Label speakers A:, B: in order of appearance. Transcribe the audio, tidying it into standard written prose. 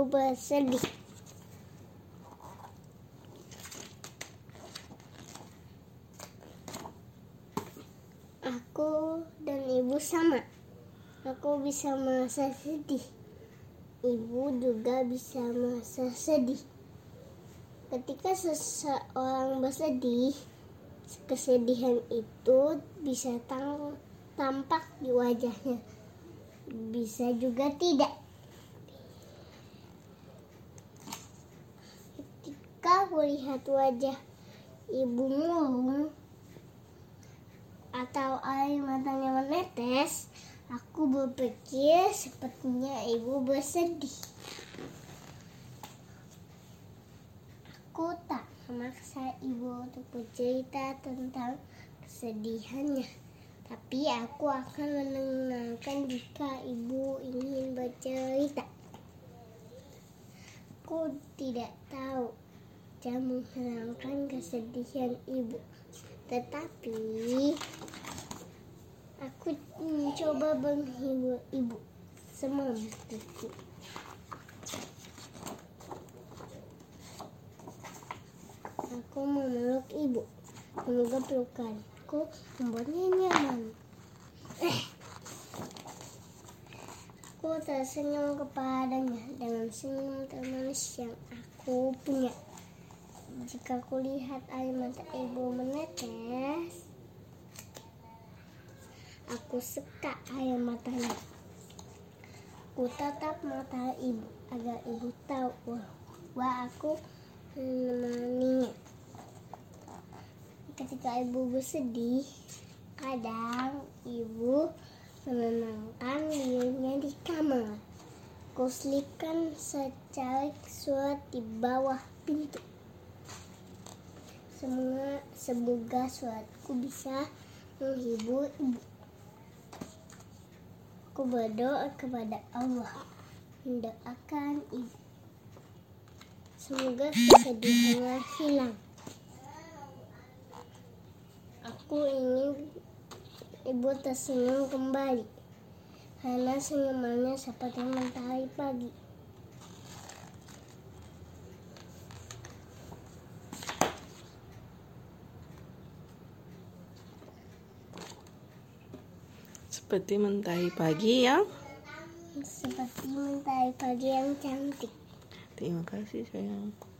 A: bersedih. Aku dan ibu sama. Aku bisa merasa sedih. Ibu juga bisa merasa sedih. Ketika seseorang bersedih, kesedihan itu bisa tampak di wajahnya. Bisa juga tidak. Ketika melihat wajah ibu murung atau air matanya menetes, aku berpikir sepertinya ibu bersedih. Aku tak memaksa ibu untuk bercerita tentang kesedihannya, tapi aku akan mendengarkan jika ibu ingin bercerita. Aku tidak tahu cara menghilangkan kesedihan ibu, tetapi aku mencoba menghibur ibu semampuku. Aku memeluk ibu. Semoga pelukanku membuatnya nyaman. Aku tersenyum kepadanya dengan senyum termanis yang aku punya. Jika kulihat air mata ibu menetes, aku seka air matanya. Aku tatap mata ibu agar ibu tahu bahwa aku menemaninya. Ketika ibu bersedih, kadang ibu menenangkan dirinya di kamar. Aku selipkan secarik surat di bawah pintu. Semoga suratku bisa menghibur ibu. Aku berdoa kepada Allah, mendoakan ibu. Semoga kesedihannya hilang. Aku ingin ibu tersenyum kembali, karena senyumannya seperti matahari pagi.
B: Seperti mentari pagi yang
A: Seperti mentari pagi yang cantik.
B: Terima kasih sayang.